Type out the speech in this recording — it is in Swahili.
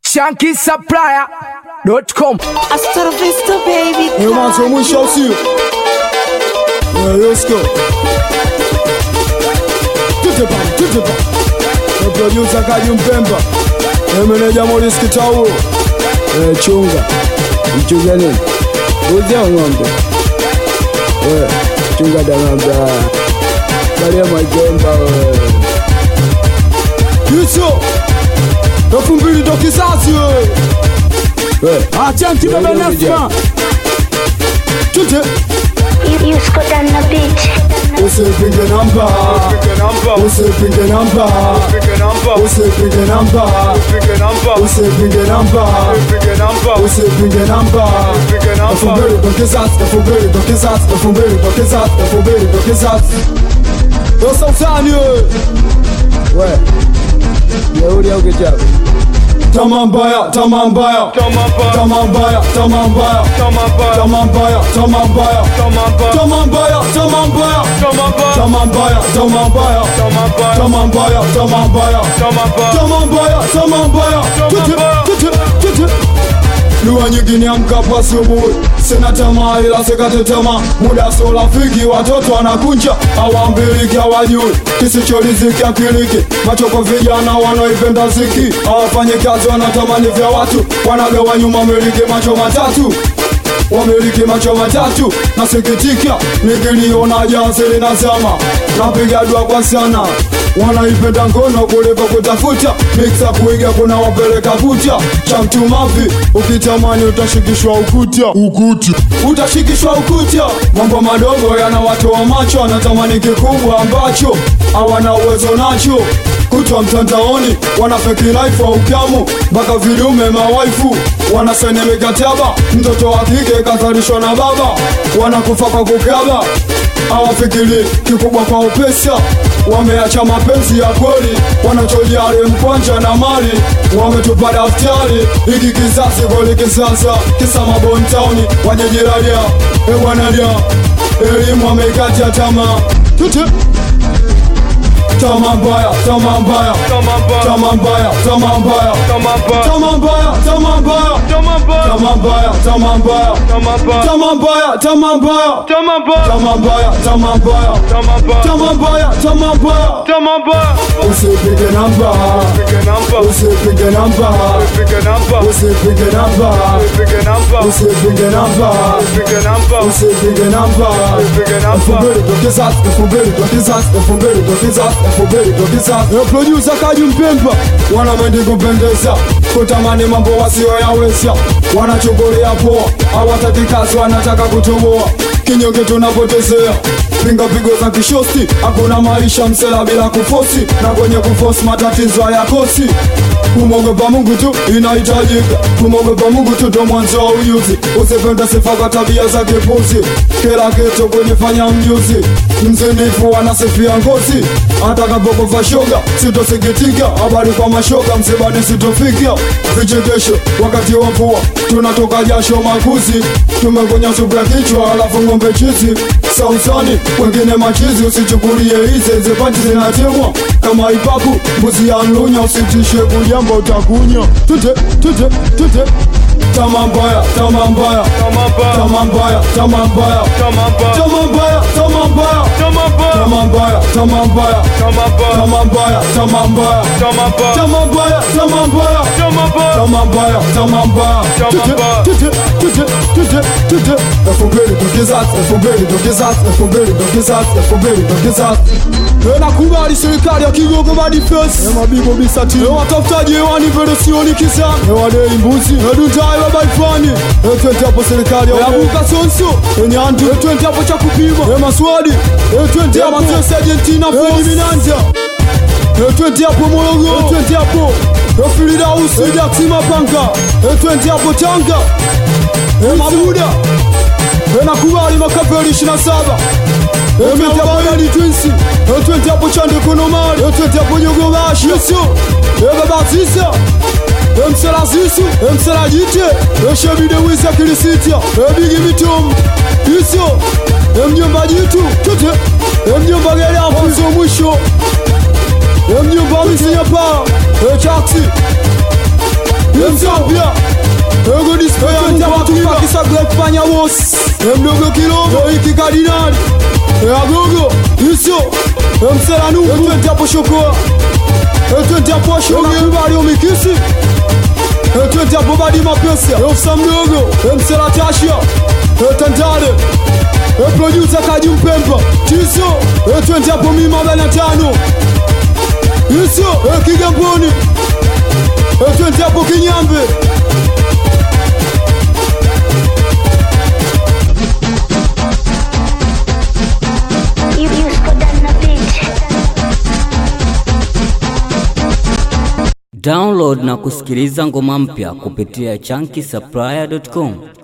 ShankySupplier.com. Hasta la vista, baby. Hey man, so we shall see you. Yeah, let's go. Tutepa. The producer Kaji Mpemba. Manager Maurice Kitawo. Chunga. Mchunga nini? Uzia ng'ombe. Chunga danamba. Balia majemba. Yuso. Nafumbili dokisasi Atenti bebe nefma Tute You scored on the beach. Ose pinge namba Ose pinge namba Ose pinge namba Ose pinge namba Ose pinge namba Nafumbili dokisasi Nafumbili dokisasi Nafumbili dokisasi Nafumbili dokisasi Yosa usani we Yeuri au gejabu Tamambaya Tamambaya Tamambaya Tamambaya Tamambaya Tamambaya Tamambaya Tamambaya Tamambaya Tamambaya Tamambaya Tamambaya Tamambaya Tamambaya Lua nyingine amkapa subuhi Sina tamaa ila sikate tamaa Muda so rafiki watoto wanakunja Hawambiliki hawajui Kisichoriziki akiliki Machoko vijana wanaipenda ziki Hawafanyi kazi wanatamani vya watu Wanagawa nyuma miliki macho matatu Wamiliki macho matatu Nasikitika nikiliona jasiri na zama Napiga dua kwa sana Wanaipenda ngono kuliko kutafuta Mixa kuiga kuna wapeleka puta Chamtu mavi ukitamani utashikishwa ukuta Utashikishwa ukuta Mambo madogo yanawatoa macho Anatamani kikubwa ambacho hawana uwezo nacho Kutwa mtandaoni wanafeki life wa ukamu Baka vidume mawaifu Wanasene mikataba Mtoto wa kike katharishwa na baba Wanakufa kwa kukaba Hawafikiri kikubwa kwa upesa Wameacha mapenzi ya kweli Wanachojali mkwanja na mali Wametupa daftari Hiki kizazi goli kisasa Kisa mabontauni Wajejiradia Ewanadia Elimu wameikatia tamaa Tute Tamambaya, Tamambaya, Tamambaya, Tamambaya, Tamambaya, Tamambaya, Tamambaya, Tamambaya, Tamambaya, Tamambaya, Tamambaya, Tamambaya, Tamambaya, Tamambaya. Usipige namba, usipige namba, usipige namba, usipige namba, usipige namba. Fumbele dokizat, fumbele dokizat, fumbele dokizat. Producer Kaji Mpemba Wanamendi kupendeza Kutamani mambo wasio yaweza Wanachukulia poa Hawataki kazi wanataka kutoboa Kinyonge tunapotezea Pinga pigo za kishosti Hakuna maisha msela bila kufosi Na kwenye kufosi matatizo hayakosi Kumwogopa Mungu tu inahitajika Kumwogopa Mungu tu ndo mwanzo wa ujuzi Usipende sifa kwa tabia za kipuzi Kila kitu kujifanya mjuzi Mzinifu anasifia ngozi Atakapokufa shoga sitosikitika Habari kwa mashoga msibani sitofika Vichekesho wakati wa mvua Tunatoka jasho makuzi Tumegonya supu ya kichwa alafu ngombe chizi Sausani wengine machizi Usichukulie hizi zipati zinatemwa Kama ipapu mbuzi ya nlunya Usitishe kujamba utakunya Tute Tamambaya, Tamambaya, Tamambaya, Tamambaya, Tamambaya, Tamambaya, Tamambaya, Tamambaya, Tamambaya, Tamambaya, Tamambaya, Tamambaya, Tamambaya. Fumbele dokizat. Nakubali serikali ya Kigogo Madifesi Mabibo Bisati Watafutaji hewani versioni kisa Wadei mbuzi Dutai wa baifani Twente hapo serikali ya Abuka Sonso Nyandu Twente hapo cha kupima Maswadi Twente hapo Matese Argentina Foni Minanja Twente hapo Morogo Twente hapo Filida Usi Jaksi Mapanga Twente hapo Tanga Mabuda Nakubali makaveli 27 Twente hapo Yadi Twinsi Twente hapo Chande Konomari Twente hapo Nyogo Bashi Baba Zisa Msela Zisu Msela Jite Shebide Wisa Kilisitia Bigi Mitum Iso Mnyomba Jitu Tute Mnyomba Gele Afuzo Mwisho Mnyomba Misi Nyapa Chaksi Mzambia ego display anta watu pakisa kufanya boss mdogo kilogo iki kardinali agogo iso msela nuku twende hapo shokoa twende hapo shokoa bali umikisi twende hapo badi mapesa ofisa mdogo msela tasha tandale producer Kaji Mpemba tiso twende hapo mimi 45 iso Kigamboni twende hapo Kinyambe Download na kusikiliza ngoma mpya kupitia chunky supplier.com.